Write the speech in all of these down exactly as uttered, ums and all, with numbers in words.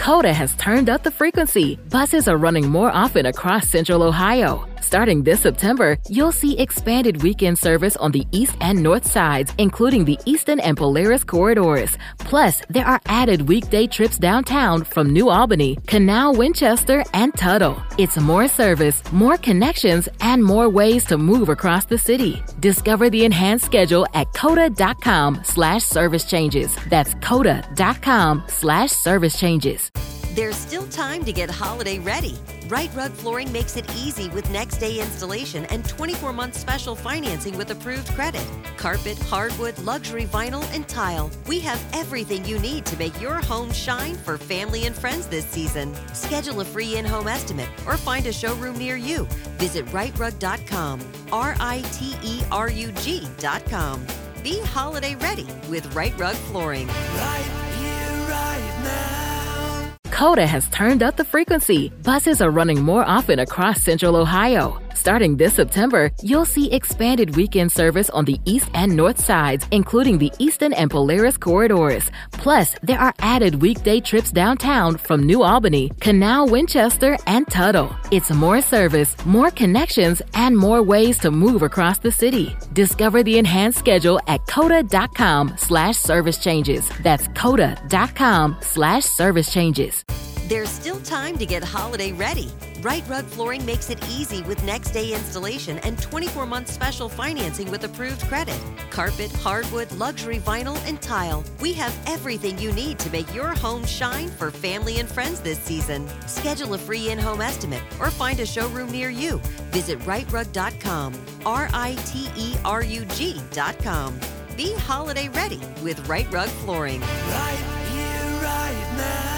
Coda has turned up the frequency. Buses are running more often across Central Ohio. Starting this September, you'll see expanded weekend service on the east and north sides, including the Eastern and Polaris corridors. Plus, there are added weekday trips downtown from New Albany, Canal, Winchester, and Tuttle. It's more service, more connections, and more ways to move across the city. Discover the enhanced schedule at coda.com slash service changes. That's coda.com slash service changes. There's still time to get holiday ready. Right Rug Flooring makes it easy with next day installation and twenty-four month special financing with approved credit. Carpet, hardwood, luxury vinyl, and tile. We have everything you need to make your home shine for family and friends this season. Schedule a free in-home estimate or find a showroom near you. Visit right rug dot com, R I T E R U G dot com. Be holiday ready with Right Rug Flooring. Right here, right now. Coda has turned up the frequency. Buses are running more often across Central Ohio. Starting this September, you'll see expanded weekend service on the east and north sides, including the Eastern and Polaris corridors. Plus, there are added weekday trips downtown from New Albany, Canal, Winchester, and Tuttle. It's more service, more connections, and more ways to move across the city. Discover the enhanced schedule at coda.com slash service changes. That's coda.com slash service changes. There's still time to get holiday ready. Right Rug Flooring makes it easy with next day installation and twenty-four month special financing with approved credit. Carpet, hardwood, luxury vinyl, and tile. We have everything you need to make your home shine for family and friends this season. Schedule a free in-home estimate or find a showroom near you. Visit right rug dot com, R I T E R U G dot com. Be holiday ready with Right Rug Flooring. Right here, right now.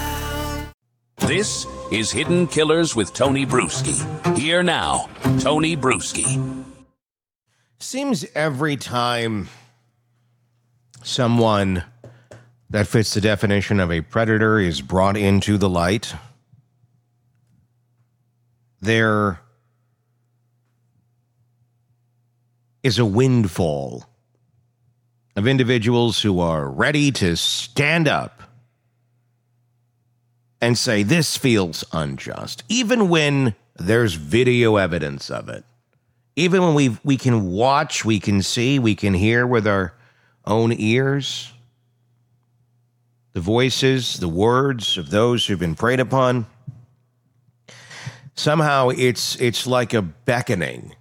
This is Hidden Killers with Tony Bruschi. Here now, Tony Bruschi. Seems every time someone that fits the definition of a predator is brought into the light, there is a windfall of individuals who are ready to stand up and say, this feels unjust, even when there's video evidence of it. Even when we we can watch, we can see, we can hear with our own ears the voices, the words of those who've been preyed upon. Somehow it's it's like a beckoning,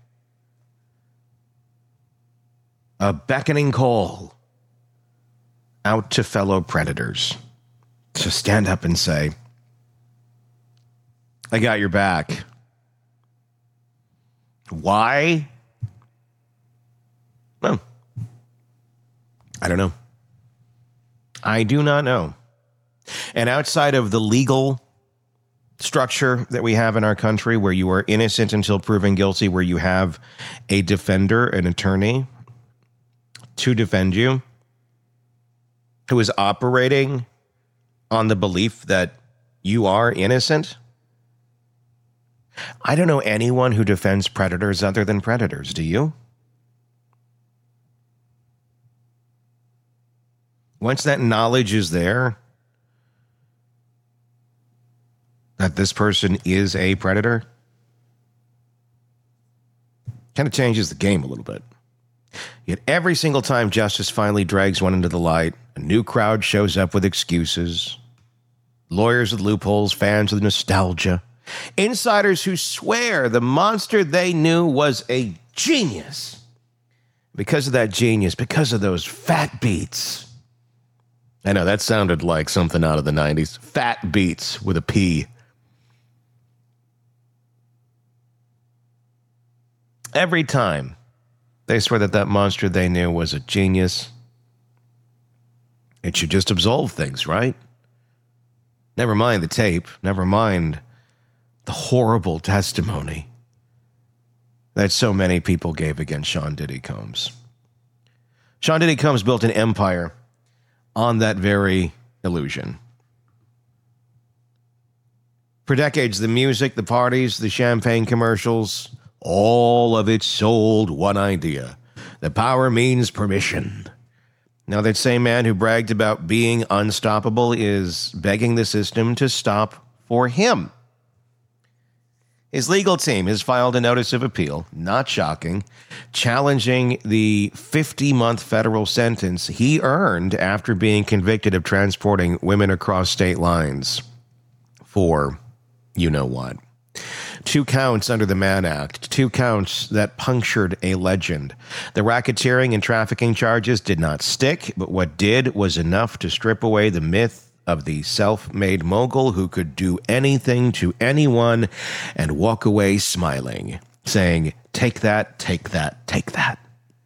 a beckoning call out to fellow predators to stand up and say, I got your back. Why? No. I don't know. I do not know. And outside of the legal structure that we have in our country, where you are innocent until proven guilty, where you have a defender, an attorney to defend you, who is operating on the belief that you are innocent, I don't know anyone who defends predators other than predators. Do you? Once that knowledge is there, that this person is a predator, kind of changes the game a little bit. Yet every single time justice finally drags one into the light, a new crowd shows up with excuses. Lawyers with loopholes, fans with nostalgia, insiders who swear the monster they knew was a genius. Because of that genius, because of those fat beats. I know, that sounded like something out of the nineties. Fat beats with a P. Every time they swear that that monster they knew was a genius, it should just absolve things, right? Never mind the tape. Never mind the horrible testimony that so many people gave against Sean Diddy Combs. Sean Diddy Combs built an empire on that very illusion. For decades, the music, the parties, the champagne commercials, all of it sold one idea. The power means permission. Now, that same man who bragged about being unstoppable is begging the system to stop for him. His legal team has filed a notice of appeal, not shocking, challenging the fifty-month federal sentence he earned after being convicted of transporting women across state lines for you-know-what. Two counts under the Mann Act, two counts that punctured a legend. The racketeering and trafficking charges did not stick, but what did was enough to strip away the myth of the self-made mogul who could do anything to anyone and walk away smiling, saying, "Take that, take that, take that."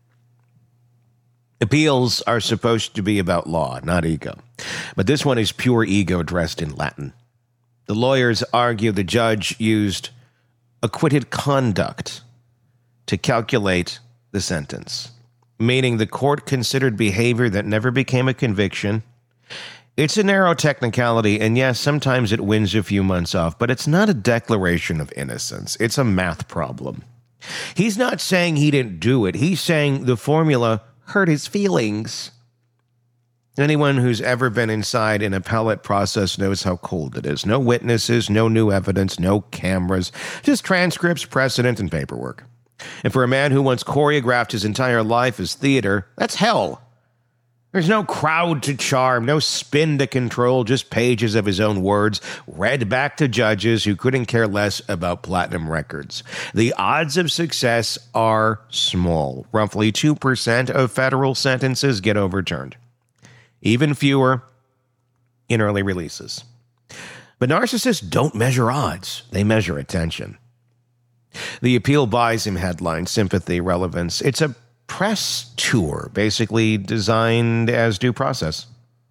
Appeals are supposed to be about law, not ego. But this one is pure ego dressed in Latin. The lawyers argue the judge used acquitted conduct to calculate the sentence, meaning the court considered behavior that never became a conviction. It's a narrow technicality, and yes, sometimes it wins a few months off, but it's not a declaration of innocence. It's a math problem. He's not saying he didn't do it. He's saying the formula hurt his feelings. Anyone who's ever been inside an appellate process knows how cold it is. No witnesses, no new evidence, no cameras, just transcripts, precedent, and paperwork. And for a man who once choreographed his entire life as theater, that's hell. There's no crowd to charm, no spin to control, just pages of his own words read back to judges who couldn't care less about platinum records. The odds of success are small. Roughly two percent of federal sentences get overturned. Even fewer in early releases. But narcissists don't measure odds. They measure attention. The appeal buys him headlines, sympathy, relevance. It's a press tour, basically designed as due process.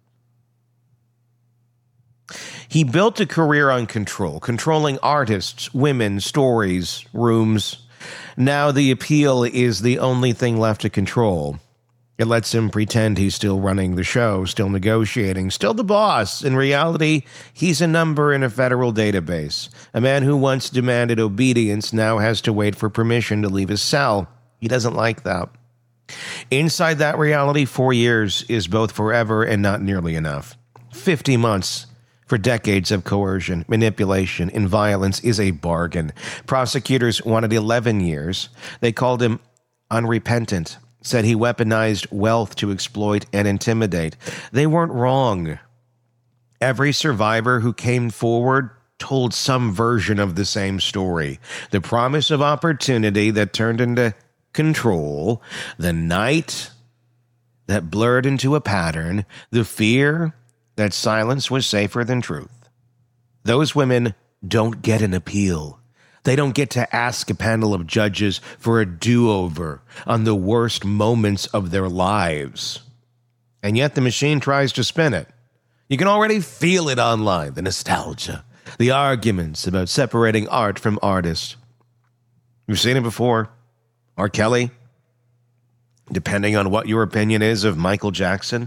He built a career on control, controlling artists, women, stories, rooms. Now the appeal is the only thing left to control. It lets him pretend he's still running the show, still negotiating, still the boss. In reality, he's a number in a federal database. A man who once demanded obedience now has to wait for permission to leave his cell. He doesn't like that. Inside that reality, four years is both forever and not nearly enough. Fifty months for decades of coercion, manipulation, and violence is a bargain. Prosecutors wanted eleven years. They called him unrepentant, said he weaponized wealth to exploit and intimidate. They weren't wrong. Every survivor who came forward told some version of the same story. The promise of opportunity that turned into control, the night that blurred into a pattern, the fear that silence was safer than truth. Those women don't get an appeal. They don't get to ask a panel of judges for a do-over on the worst moments of their lives. And yet the machine tries to spin it. You can already feel it online, the nostalgia, the arguments about separating art from artist. You've seen it before. R. Kelly, depending on what your opinion is of Michael Jackson.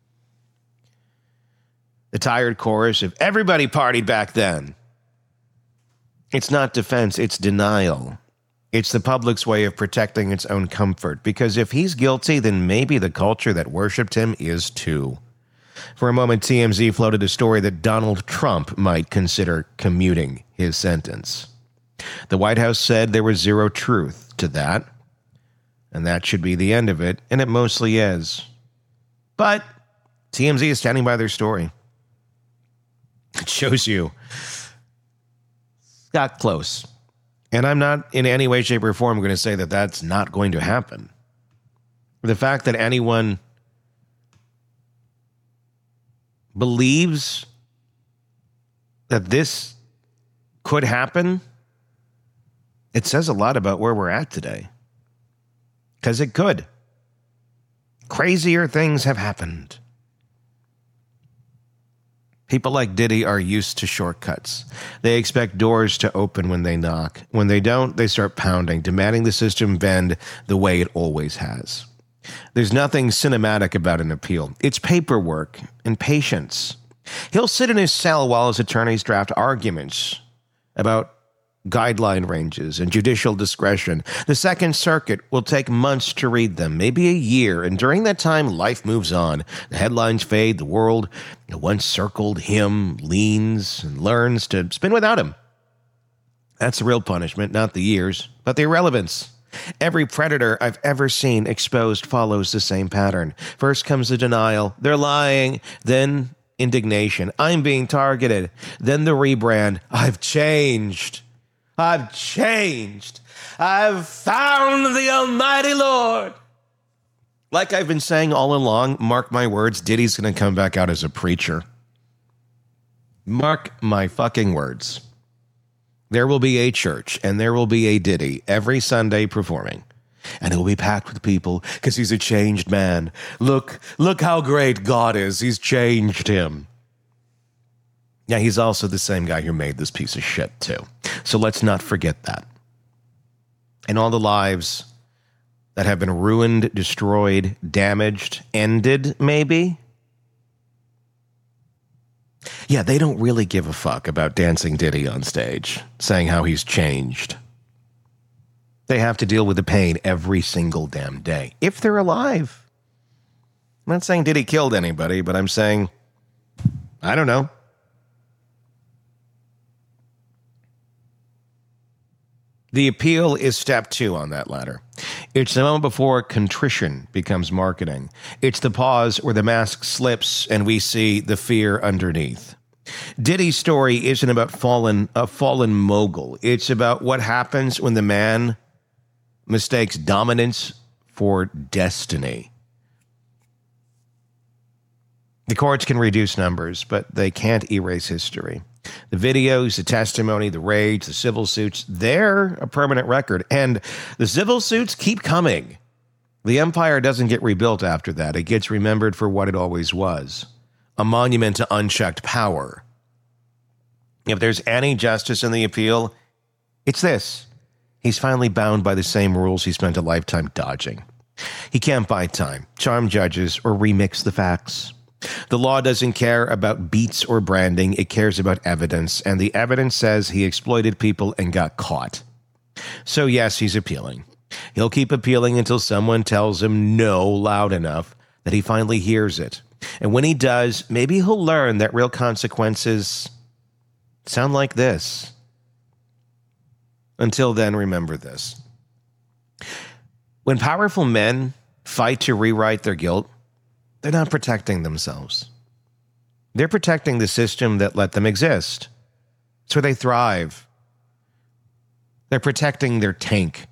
The tired chorus of everybody partied back then. It's not defense, it's denial. It's the public's way of protecting its own comfort, because if he's guilty, then maybe the culture that worshipped him is too. For a moment, T M Z floated a story that Donald Trump might consider commuting his sentence. The White House said there was zero truth to that, and that should be the end of it, and it mostly is. But T M Z is standing by their story. It shows you got close. And I'm not in any way, shape, or form going to say that that's not going to happen. The fact that anyone believes that this could happen, it says a lot about where we're at today. Because it could. Crazier things have happened. People like Diddy are used to shortcuts. They expect doors to open when they knock. When they don't, they start pounding, demanding the system bend the way it always has. There's nothing cinematic about an appeal. It's paperwork and patience. He'll sit in his cell while his attorneys draft arguments about guideline ranges and judicial discretion. The Second Circuit will take months to read them, maybe a year, and during that time, life moves on. The headlines fade, the world that once circled him leans and learns to spin without him. That's the real punishment, not the years, but the irrelevance. Every predator I've ever seen exposed follows the same pattern. First comes the denial, they're lying, then indignation, I'm being targeted, then the rebrand, I've changed. I've changed. I've found the Almighty Lord. Like I've been saying all along, mark my words, Diddy's going to come back out as a preacher. Mark my fucking words. There will be a church and there will be a Diddy every Sunday performing. And it will be packed with people because he's a changed man. Look, look how great God is. He's changed him. Yeah, he's also the same guy who made this piece of shit, too. So let's not forget that. And all the lives that have been ruined, destroyed, damaged, ended, maybe. Yeah, they don't really give a fuck about dancing Diddy on stage, saying how he's changed. They have to deal with the pain every single damn day, if they're alive. I'm not saying Diddy killed anybody, but I'm saying, I don't know. The appeal is step two on that ladder. It's the moment before contrition becomes marketing. It's the pause where the mask slips and we see the fear underneath. Diddy's story isn't about fallen, a fallen mogul. It's about what happens when the man mistakes dominance for destiny. The courts can reduce numbers, but they can't erase history. The videos, the testimony, the rage, the civil suits, they're a permanent record. And the civil suits keep coming. The empire doesn't get rebuilt after that. It gets remembered for what it always was. A monument to unchecked power. If there's any justice in the appeal, it's this. He's finally bound by the same rules he spent a lifetime dodging. He can't buy time, charm judges, or remix the facts. The law doesn't care about beats or branding. It cares about evidence, and the evidence says he exploited people and got caught. So yes, he's appealing. He'll keep appealing until someone tells him no loud enough that he finally hears it. And when he does, maybe he'll learn that real consequences sound like this. Until then, remember this. When powerful men fight to rewrite their guilt, they're not protecting themselves. They're protecting the system that let them exist. It's where they thrive. They're protecting their tank,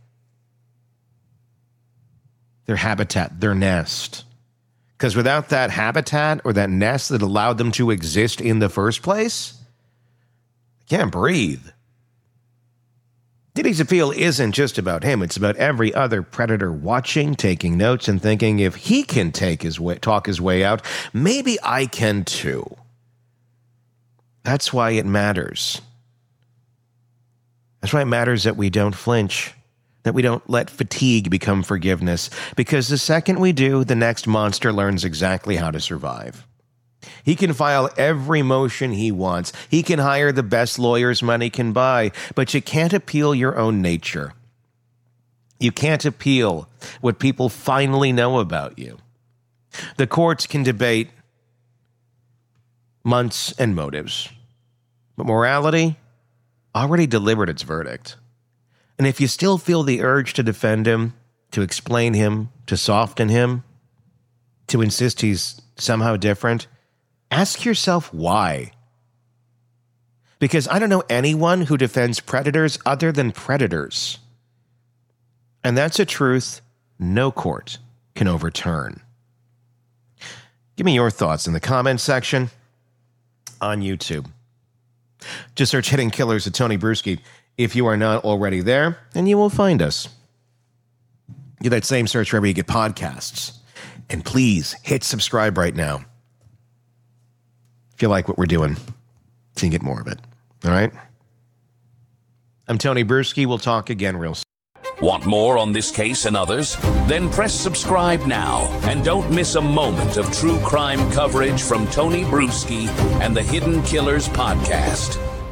their habitat, their nest. Because without that habitat or that nest that allowed them to exist in the first place, they can't breathe. Diddy's appeal isn't just about him. It's about every other predator watching, taking notes, and thinking if he can take his way, talk his way out, maybe I can too. That's why it matters. That's why it matters that we don't flinch, that we don't let fatigue become forgiveness, because the second we do, the next monster learns exactly how to survive. He can file every motion he wants. He can hire the best lawyers money can buy, but you can't appeal your own nature. You can't appeal what people finally know about you. The courts can debate months and motives, but morality already delivered its verdict. And if you still feel the urge to defend him, to explain him, to soften him, to insist he's somehow different, ask yourself why. Because I don't know anyone who defends predators other than predators. And that's a truth no court can overturn. Give me your thoughts in the comments section on YouTube. Just search Hidden Killers with Tony Bruschi if you are not already there, and you will find us. Do that same search wherever you get podcasts. And please hit subscribe right now if you like what we're doing, so you can get more of it. All right? I'm Tony Bruschi. We'll talk again real soon. Want more on this case and others? Then press subscribe now and don't miss a moment of true crime coverage from Tony Bruschi and the Hidden Killers podcast.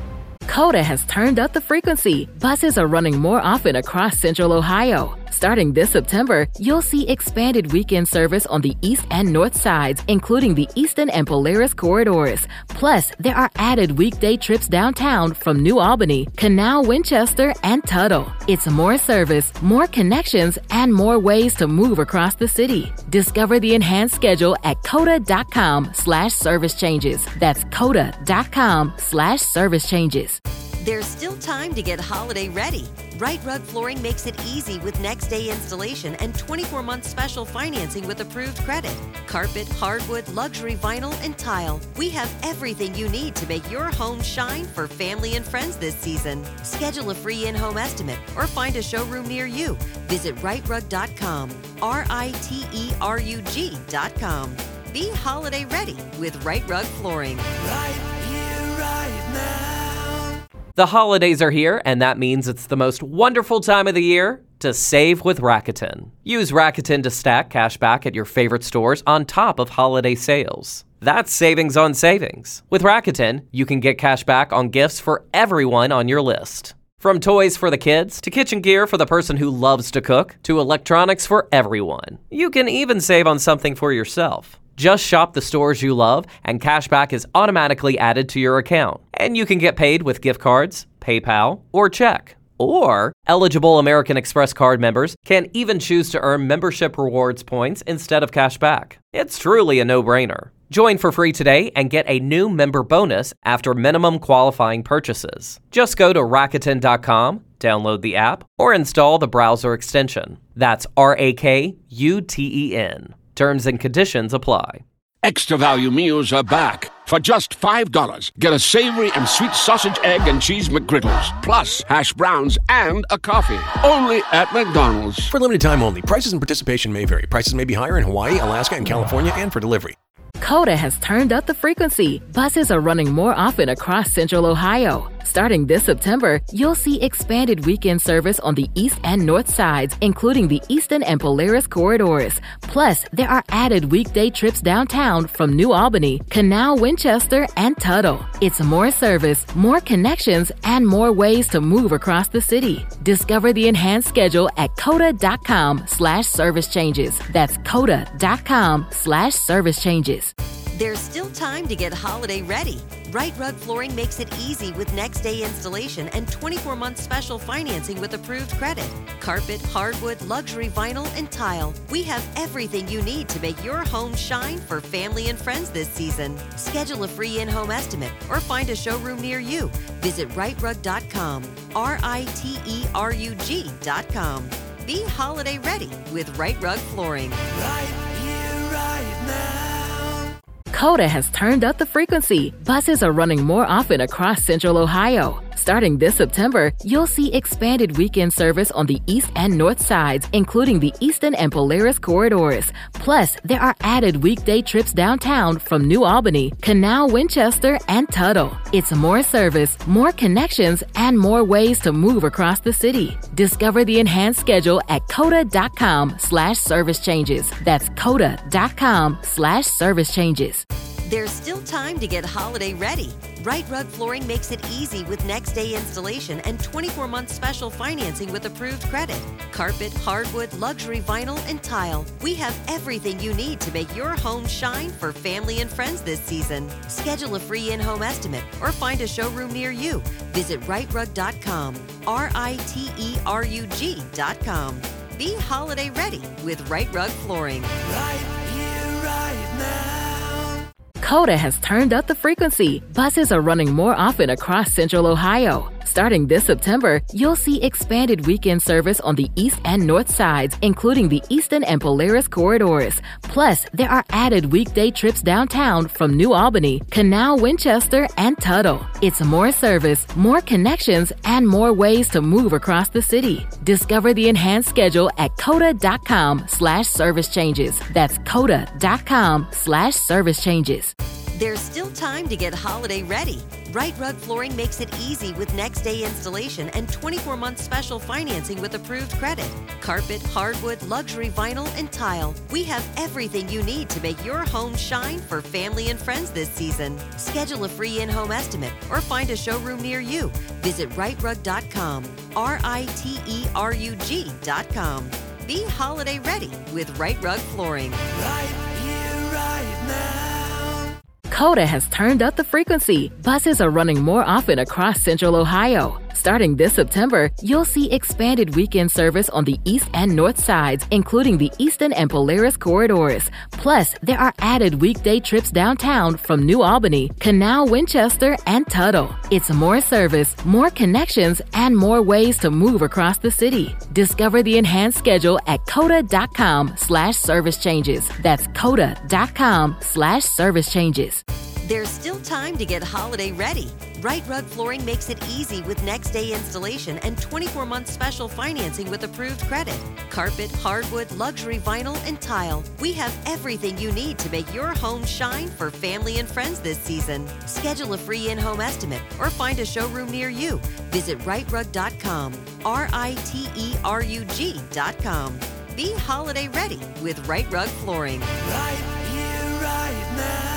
Coda has turned up the frequency. Buses are running more often across Central Ohio. Starting this September, you'll see expanded weekend service on the east and north sides, including the Easton and Polaris corridors. Plus, there are added weekday trips downtown from New Albany, Canal, Winchester, and Tuttle. It's more service, more connections, and more ways to move across the city. Discover the enhanced schedule at coda.com slash service changes. That's coda.com slash service changes. There's still time to get holiday ready. Right Rug Flooring makes it easy with next-day installation and twenty-four month special financing with approved credit. Carpet, hardwood, luxury vinyl, and tile. We have everything you need to make your home shine for family and friends this season. Schedule a free in-home estimate or find a showroom near you. Visit right rug dot com, R I T E R U G dot com. Be holiday ready with Right Rug Flooring. Right here, right now. The holidays are here, and that means it's the most wonderful time of the year to save with Rakuten. Use Rakuten to stack cash back at your favorite stores on top of holiday sales. That's savings on savings. With Rakuten, you can get cash back on gifts for everyone on your list. From toys for the kids, to kitchen gear for the person who loves to cook, to electronics for everyone. You can even save on something for yourself. Just shop the stores you love, and cashback is automatically added to your account. And you can get paid with gift cards, PayPal, or check. Or, eligible American Express card members can even choose to earn membership rewards points instead of cashback. It's truly a no-brainer. Join for free today and get a new member bonus after minimum qualifying purchases. Just go to Rakuten dot com, download the app, or install the browser extension. That's R A K U T E N. Terms and conditions apply. Extra value meals are back. For just five dollars, get a savory and sweet sausage, egg, and cheese McGriddles, plus hash browns and a coffee. Only at McDonald's. For limited time only. Prices and participation may vary. Prices may be higher in Hawaii, Alaska, and California, and for delivery. Coda has turned up the frequency. Buses are running more often across Central Ohio. Starting this September, you'll see expanded weekend service on the east and north sides, including the Easton and Polaris corridors. Plus, there are added weekday trips downtown from New Albany, Canal, Winchester, and Tuttle. It's more service, more connections, and more ways to move across the city. Discover the enhanced schedule at coda.com slash service changes. That's coda.com slash service changes. There's still time to get holiday ready. Right Rug Flooring makes it easy with next-day installation and twenty-four month special financing with approved credit. Carpet, hardwood, luxury vinyl, and tile. We have everything you need to make your home shine for family and friends this season. Schedule a free in-home estimate or find a showroom near you. Visit right rug dot com, R I T E R U G dot com. Be holiday ready with Right Rug Flooring. Right here, right now. Coda has turned up the frequency. Buses are running more often across Central Ohio. Starting this September, you'll see expanded weekend service on the east and north sides, including the Easton and Polaris corridors. Plus, there are added weekday trips downtown from New Albany, Canal, Winchester, and Tuttle. It's more service, more connections, and more ways to move across the city. Discover the enhanced schedule at coda.com slash service changes. That's coda.com slash service changes. There's still time to get holiday ready. Right Rug Flooring makes it easy with next-day installation and twenty-four month special financing with approved credit. Carpet, hardwood, luxury vinyl, and tile. We have everything you need to make your home shine for family and friends this season. Schedule a free in-home estimate or find a showroom near you. Visit right rug dot com, R I T E R U G dot com. Be holiday ready with Right Rug Flooring. Right here, right now. Coda has turned up the frequency. Buses are running more often across Central Ohio. Starting this September, you'll see expanded weekend service on the east and north sides, including the Easton and Polaris corridors. Plus, there are added weekday trips downtown from New Albany, Canal, Winchester, and Tuttle. It's more service, more connections, and more ways to move across the city. Discover the enhanced schedule at coda.com slash service changes. That's coda.com slash service changes. There's still time to get holiday ready. Right Rug Flooring makes it easy with next day installation and twenty-four month special financing with approved credit. Carpet, hardwood, luxury vinyl, and tile. We have everything you need to make your home shine for family and friends this season. Schedule a free in-home estimate or find a showroom near you. Visit right rug dot com. R I T E R U G dot com. Be holiday ready with Right Rug Flooring. Right here, right now. Coda has turned up the frequency. Buses are running more often across Central Ohio. Starting this September, you'll see expanded weekend service on the east and north sides, including the Easton and Polaris corridors. Plus, there are added weekday trips downtown from New Albany, Canal, Winchester, and Tuttle. It's more service, more connections, and more ways to move across the city. Discover the enhanced schedule at coda.com slash service changes. That's coda.com slash service changes. There's still time to get holiday ready. Right Rug Flooring makes it easy with next day installation and twenty-four month special financing with approved credit. Carpet, hardwood, luxury vinyl, and tile. We have everything you need to make your home shine for family and friends this season. Schedule a free in-home estimate or find a showroom near you. Visit right rug dot com. R I T E R U G dot com. Be holiday ready with Right Rug Flooring. Right here, right now.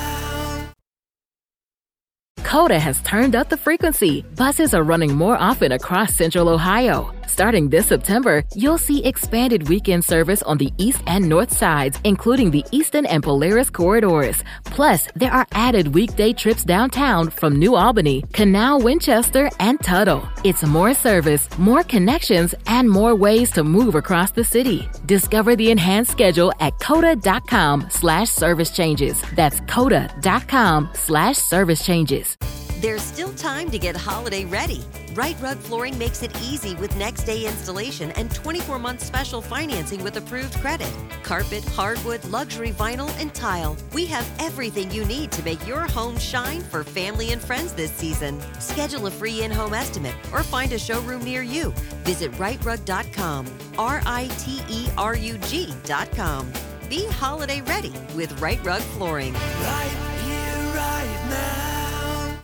Coda has turned up the frequency. Buses are running more often across Central Ohio. Starting this September, you'll see expanded weekend service on the east and north sides, including the Easton and Polaris corridors. Plus, there are added weekday trips downtown from New Albany, Canal, Winchester, and Tuttle. It's more service, more connections, and more ways to move across the city. Discover the enhanced schedule at coda.com slash service changes. That's coda.com slash service changes. There's still time to get holiday ready. Right Rug Flooring makes it easy with next day installation and twenty-four month special financing with approved credit. Carpet, hardwood, luxury vinyl, and tile. We have everything you need to make your home shine for family and friends this season. Schedule a free in-home estimate or find a showroom near you. Visit right rug dot com. R I T E R U G dot com. Be holiday ready with Right Rug Flooring. Right